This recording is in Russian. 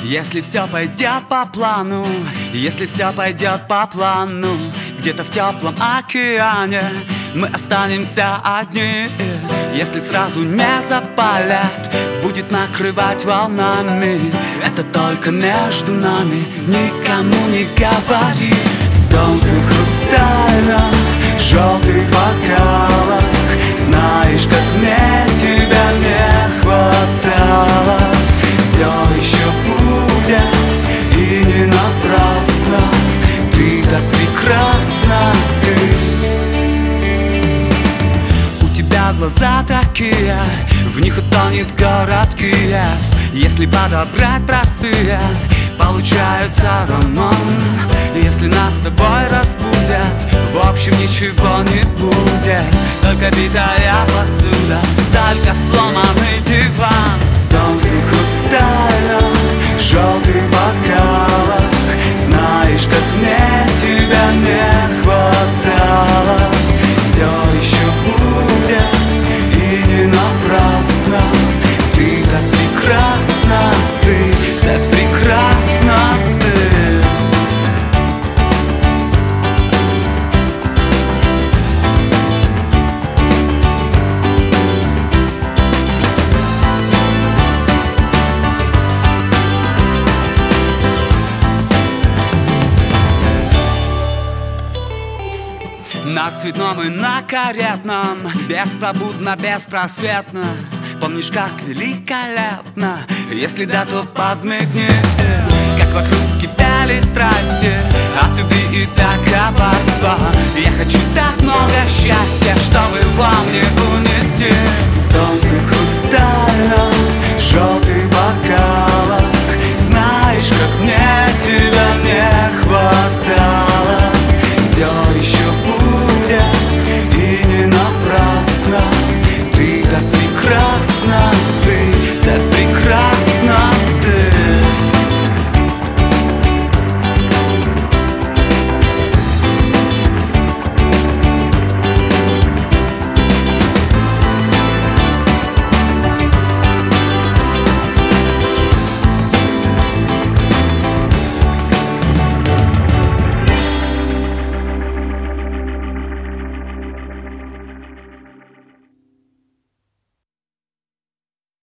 Если все пойдет по плану, если все пойдет по плану, где-то в теплом океане мы останемся одни. Если сразу не запалят, будет накрывать волнами. Это только между нами, никому не говори. Солнце хрустально, желтый бокалах. Знаешь, как мне тебя не хватало. Все еще будет, и не напрасно. Ты так прекрасна, У тебя глаза такие, в них утонет город Киев. Если подобрать простые, получается роман. Если нас с тобой разбудят, в общем ничего не будет. Только битая посуда, только сломанный диван. Солнце хрустально, желтый бокалах. Знаешь, как мне тебя не хватало. Все еще будет, и не напрасно. Ты так прекрасна, ты так прекрасна, на цветном и на каретном, беспробудно, беспросветно. Помнишь, как великолепно, если да, то подмигни. Как вокруг кипели страсти от любви и до коварства. Я хочу так много счастья, чтобы вам не унести. Солнце хрустально,